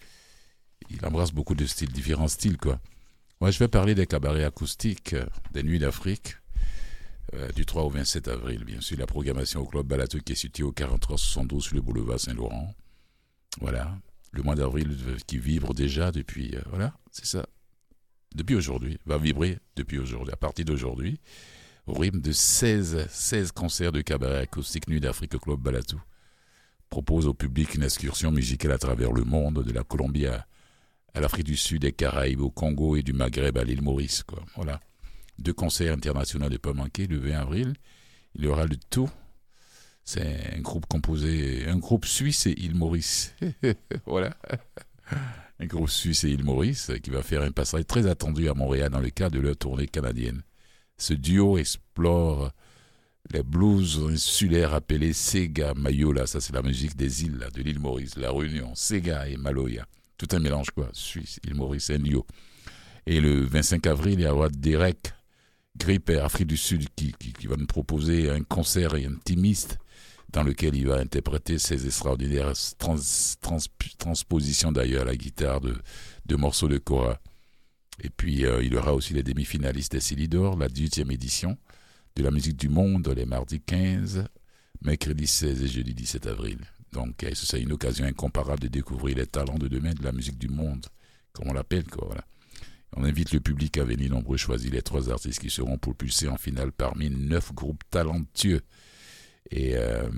il embrasse beaucoup de styles, différents styles, quoi. Moi, je vais parler des cabarets acoustiques des Nuits d'Afrique du 3 au 27 avril. Bien sûr, la programmation au Club Balatou qui est situé au 4372 sur le boulevard Saint-Laurent. Voilà. Le mois d'avril qui vibre déjà depuis... voilà, c'est ça. Depuis aujourd'hui. Va vibrer depuis aujourd'hui. À partir d'aujourd'hui, au rythme de 16 concerts de cabaret acoustique Nuits d'Afrique au Club Balatou. Propose au public une excursion musicale à travers le monde, de la Colombie à l'Afrique du Sud, des Caraïbes, au Congo et du Maghreb à l'île Maurice, quoi. Voilà. 2 concerts internationaux à ne pas manquer. Le 20 avril, il y aura le tout. C'est un groupe suisse et île Maurice. Voilà. Un groupe suisse et île Maurice qui va faire un passage très attendu à Montréal dans le cadre de leur tournée canadienne. Ce duo explore les blues insulaires appelés Sega Mayola. Ça, c'est la musique des îles, là, de l'île Maurice, la Réunion, Sega et Maloya. Tout un mélange, quoi. Suisse, île Maurice, un duo. Et le 25 avril, il y aura Derek Grip, Afrique du Sud, qui va nous proposer un concert intimiste dans lequel il va interpréter ses extraordinaires transpositions, d'ailleurs, à la guitare de morceaux de Cora. Et puis, il y aura aussi les demi-finalistes des Célidor, la 18e édition de la musique du monde, les mardis 15, mercredi 16 et jeudi 17 avril. Donc, c'est une occasion incomparable de découvrir les talents de demain de la musique du monde, comme on l'appelle, quoi. Voilà. On invite le public à venir nombreux choisir les 3 artistes qui seront propulsés en finale parmi 9 groupes talentueux. Et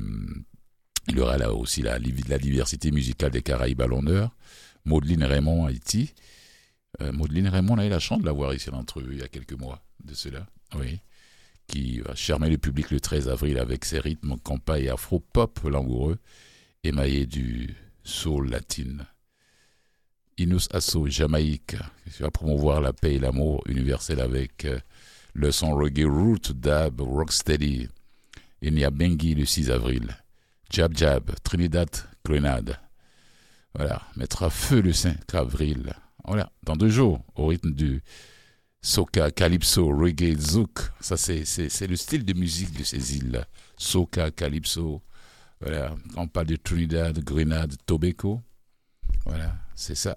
il y aura là aussi la diversité musicale des Caraïbes à l'honneur. Maudelyne Raymond, Haïti. Maudelyne Raymond, on a eu la chance de la voir ici à l'entrevue il y a quelques mois de cela. Oui. Qui va charmer le public le 13 avril avec ses rythmes compas et afro-pop langoureux, émaillés du soul latine. Inus Asso, Jamaïque, qui va promouvoir la paix et l'amour universel avec le son reggae root, dab, rocksteady. Il y a Bengi le 6 avril. Jab Jab, Trinidad, Grenade. Voilà, mettre à feu le 5 avril. Voilà, dans 2 jours, au rythme du soca, calypso, reggae, zouk. Ça, c'est le style de musique de ces îles-là. Soca, calypso. Voilà, on parle de Trinidad, Grenade, Tobago. Voilà, c'est ça.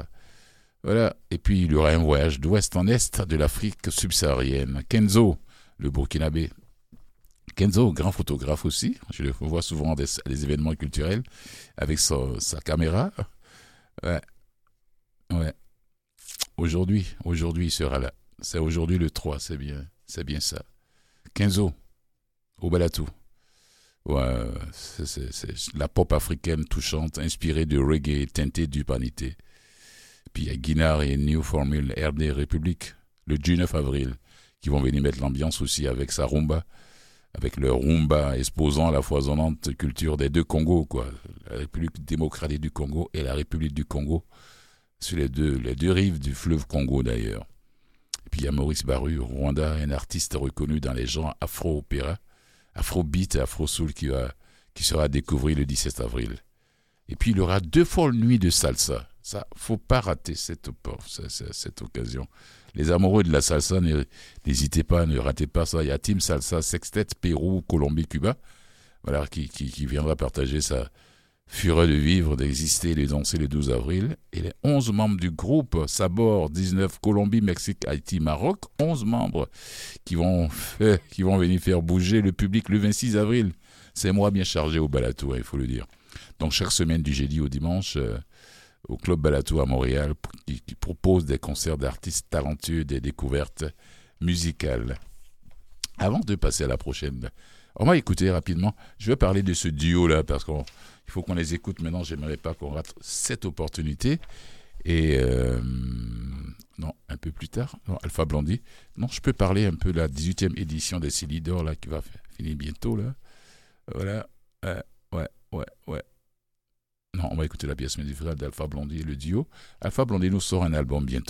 Voilà, et puis il y aura un voyage d'ouest en est de l'Afrique subsaharienne. Kenzo, le Burkinabé. Kenzo, grand photographe aussi. Je le vois souvent à des événements culturels avec sa caméra. Ouais. Aujourd'hui, il sera là. C'est aujourd'hui le 3, c'est bien ça. Kenzo, au Balatou. Ouais, c'est la pop africaine touchante, inspirée de reggae, teintée d'urbanité. Puis il y a Guinard et New Formule RD République, le 19 avril, qui vont venir mettre l'ambiance aussi avec sa rumba, avec leur rumba exposant la foisonnante culture des 2 Congos, quoi. La République démocratique du Congo et la République du Congo, sur les deux rives du fleuve Congo d'ailleurs. Et puis il y a Maurice Baru, Rwanda, un artiste reconnu dans les genres afro-opéra, afrobeat et afro-soul qui sera à découvrir le 17 avril. Et puis il y aura 2 folles nuits de salsa. Ça, faut pas rater cette occasion. Les amoureux de la salsa, n'hésitez pas, ne ratez pas ça. Il y a Team Salsa, Sextet, Pérou, Colombie, Cuba, voilà, qui viendra partager sa fureur de vivre, d'exister et de danser le 12 avril. Et les 11 membres du groupe Sabor 19, Colombie, Mexique, Haïti, Maroc, 11 membres qui vont venir faire bouger le public le 26 avril. C'est moi bien chargé au Balatou, il faut le dire. Donc chaque semaine du jeudi au dimanche, au Club Balatou à Montréal, qui propose des concerts d'artistes talentueux, des découvertes musicales. Avant de passer à la prochaine, on va écouter rapidement. Je vais parler de ce duo-là, parce qu'il faut qu'on les écoute maintenant. J'aimerais pas qu'on rate cette opportunité. Et non, un peu plus tard, non, Alpha Blondy. Non, je peux parler un peu de la 18e édition des Célidor, là, qui va finir bientôt, là. Voilà. Ouais. Non, on va écouter la pièce musicale d'Alpha Blondy et le duo. Alpha Blondy nous sort un album bientôt,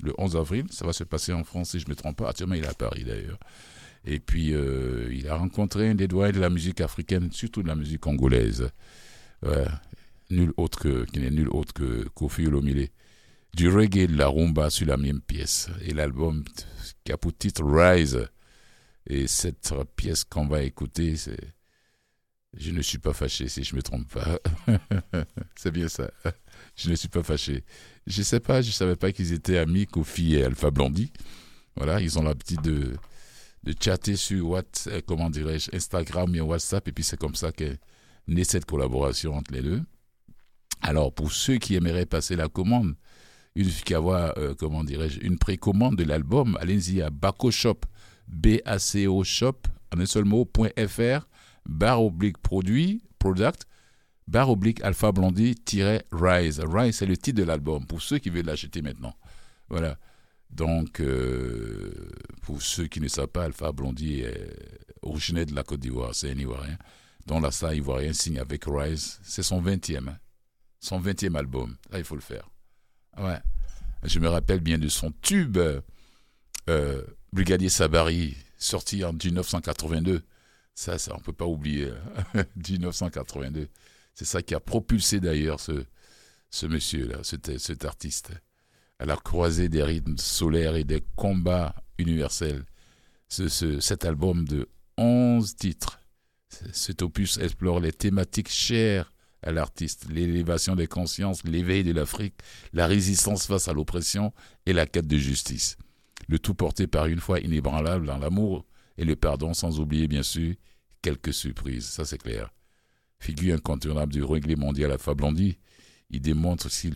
le 11 avril. Ça va se passer en France, si je ne me trompe pas. Actuellement, il est à Paris, d'ailleurs. Et puis, il a rencontré un des doyens de la musique africaine, surtout de la musique congolaise. Ouais. Qui n'est nul autre que Koffi Olomide. Du reggae, de la rumba sur la même pièce. Et l'album qui a pour titre Rise. Et cette pièce qu'on va écouter, c'est Je ne suis pas fâché, si je ne me trompe pas. C'est bien ça. Je ne suis pas fâché. Je ne sais pas, je ne savais pas qu'ils étaient amis, Koffi et Alpha Blondy. Voilà, ils ont l'habitude de chatter sur Instagram et WhatsApp. Et puis c'est comme ça qu'est née cette collaboration entre les deux. Alors, pour ceux qui aimeraient passer la commande, il suffit qu'avoir, une précommande de l'album, allez-y à Baco Shop, BACO Shop, en un seul mot, .fr, /product, /Alpha Blondy -Rise. Rise, c'est le titre de l'album, pour ceux qui veulent l'acheter maintenant. Voilà. Donc, pour ceux qui ne savent pas, Alpha Blondy est originaire de la Côte d'Ivoire, c'est un Ivoirien. Donc là, ça, Ivoirien signe avec Rise. C'est son 20e. Son 20e album. Là, il faut le faire. Ouais. Je me rappelle bien de son tube Brigadier Sabari, sorti en 1982. Ça, on ne peut pas oublier. 1982. C'est ça qui a propulsé d'ailleurs ce monsieur-là, cet artiste. À la croisée des rythmes solaires et des combats universels. Cet album de 11 titres. Cet opus explore les thématiques chères à l'artiste, l'élévation des consciences, l'éveil de l'Afrique, la résistance face à l'oppression et la quête de justice. Le tout porté par une foi inébranlable dans l'amour et le pardon, sans oublier bien sûr quelques surprises, ça c'est clair. Figure incontournable du reggae mondial Alpha Blondy, il démontre s'il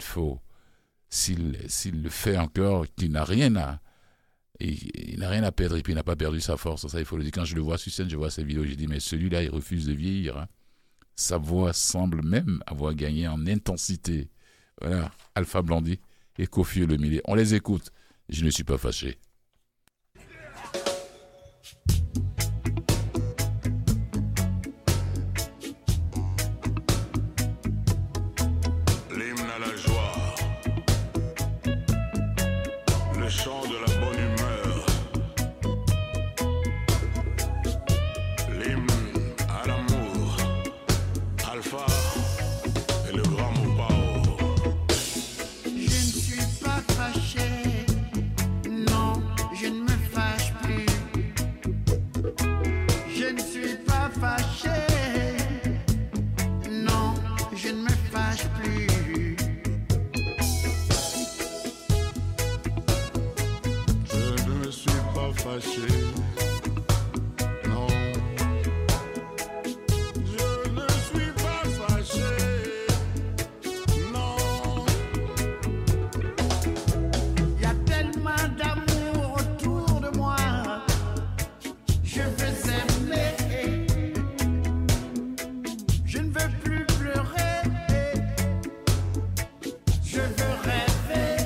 le fait encore, qu'il n'a rien à perdre et puis il n'a pas perdu sa force. Ça, il faut le dire. Quand je le vois sur scène, je vois ses vidéos, je dis mais celui-là, il refuse de vieillir. Hein. Sa voix semble même avoir gagné en intensité. Voilà, Alpha Blondy et Koffi Olomide. On les écoute. Je ne suis pas fâché. L'hymne à la joie, le chant de la bonne humeur, l'hymne à l'amour, Alpha et le grand Mopao. Je ne suis pas fâché, non, je ne me fâche plus. Je ne suis pas fâché, non, je ne me fâche plus. Je ne suis pas fâché, non. Je ne suis pas fâché, non. Il y a tellement d'amour autour de moi. Je veux aimer. Je ne veux plus pleurer. Je veux rêver.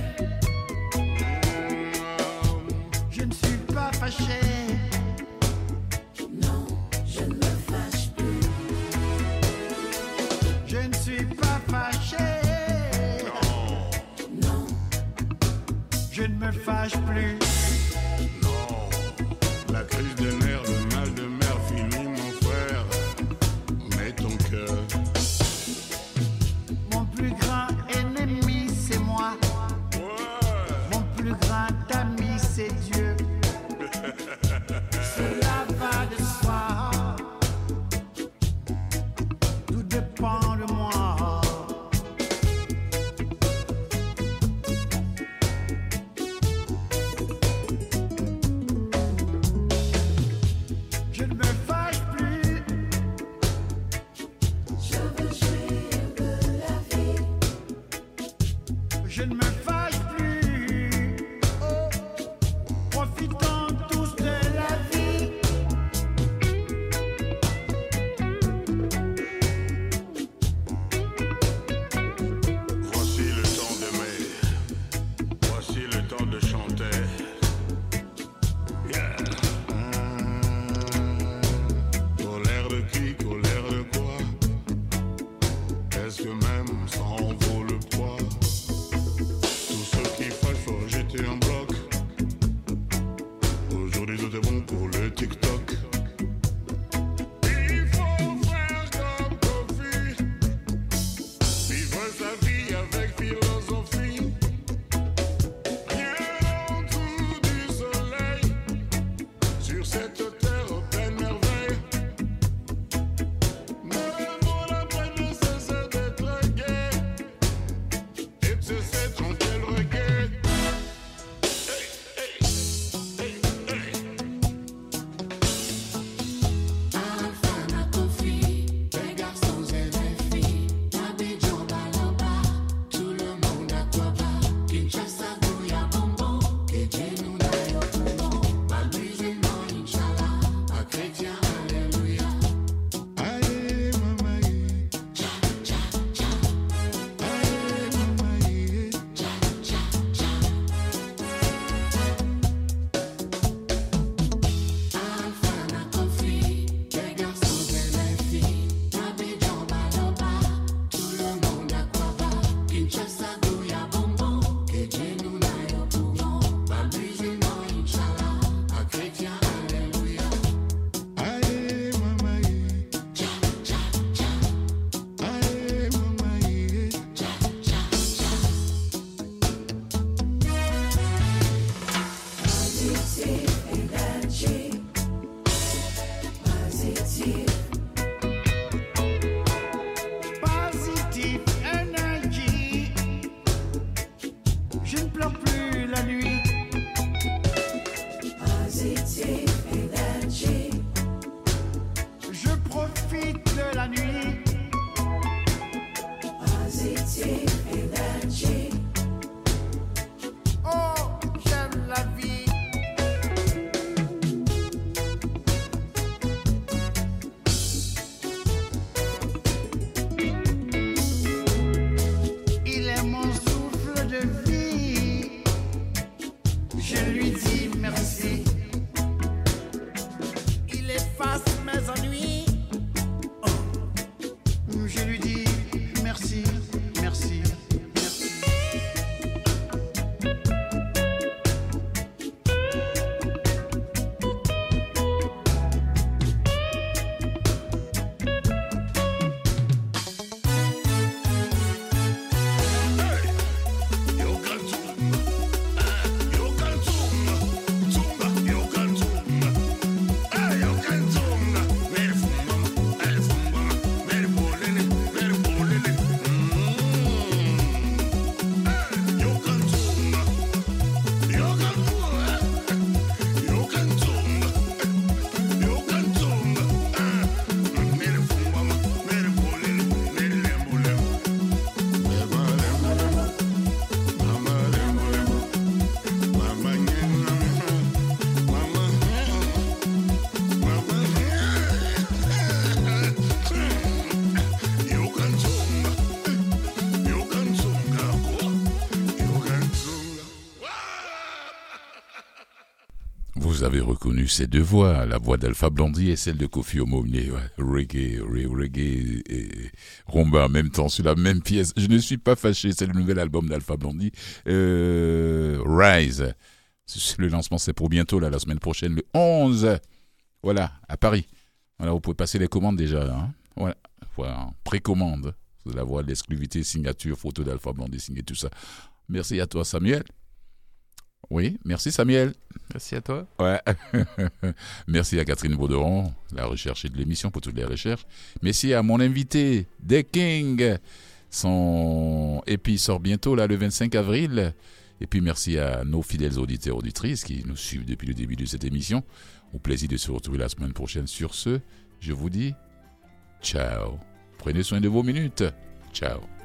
Je ne suis pas fâché. Non, je ne me fâche plus. Je ne suis pas fâché. Non, je ne me fâche plus. Non, la crise des nerfs, le mal de mer finit, mon frère. Mets ton cœur. Mon plus grand ennemi, c'est moi. Mon plus grand ami, c'est Dieu. Cela va de soi. Tout dépend de moi. Je ne me fâche plus. Je veux jouir de la vie. Je ne me fâche plus. Oh, profitons tous de la vie. Voici le temps d'aimer. Voici le temps de chanter. Yeah. Colère de qui? Colère de quoi? Est-ce que même ça en vaut le poids? Tous ceux qui fâchent, faut jeter un bloc. pour le TikTok. Il faut faire comme Kofi, vivre sa vie avec philosophie. Rien en dessous du soleil, sur cette terre pleine merveille. Ne vaut la peine de cesser d'être gai et de cesser tranquille reggae. Alpha Kofi, les garçons et les filles, Abidjan Baloba, tout le monde à quoi bas, Kinshasa Bouya Bonbon, Kidjinou Nayo Poumon, pas musulman Inch'Allah, pas chrétien Alléluia. Aïe, mama, Tcha tcha tcha, aïe, mama, tcha tcha tcha. Alpha Kofi, les garçons et les filles, Abidjan Baloba, tout le monde à quoi bas, Kinshasa Bouya Bonbon, Kidjinou Nayo Poumon, pas musulman Inch'Allah, pas chrétien Alléluia. aïe, mama, Tcha tcha tcha, aïe, mama, tcha tcha tcha. Positive energy. Je ne pleure plus la nuit. Je profite de la nuit. Oh, j'aime la vie. Il est mon souffle de vie. Je lui dis merci. Il efface mes ennuis. Oh. Je lui dis merci, merci, merci. yo can zumba, yo can zumba, zumba, yo can zumba, yo can zumba, mere fumba, mere bolele, yo can zumba, yo can zumba, yo can zumba, yo can zumba, mere fumba, mere bolele, mere lembo lembo. Vous avez reconnu ces deux voix, la voix d'Alpha Blondy et celle de Kofi Olomide. Ouais, reggae et rumba en même temps sur la même pièce. Je ne suis pas fâché, c'est le nouvel album d'Alpha Blondy. Rise. Le lancement c'est pour bientôt, là, la semaine prochaine, le 11. Voilà, à Paris. Voilà, vous pouvez passer les commandes déjà. Hein. Voilà, précommande. Vous allez avoir l'exclusivité, signature, photo d'Alpha Blondy, signé tout ça. Merci à toi, Samuel. Oui, merci Samuel. Merci à toi. Ouais. Merci à Catherine Bauderon, la recherche et de l'émission pour toutes les recherches. Merci à mon invité, The King. Son EP sort bientôt, là, le 25 avril. Et puis merci à nos fidèles auditeurs et auditrices qui nous suivent depuis le début de cette émission. Au plaisir de se retrouver la semaine prochaine. Sur ce, je vous dis ciao. Prenez soin de vos minutes. Ciao.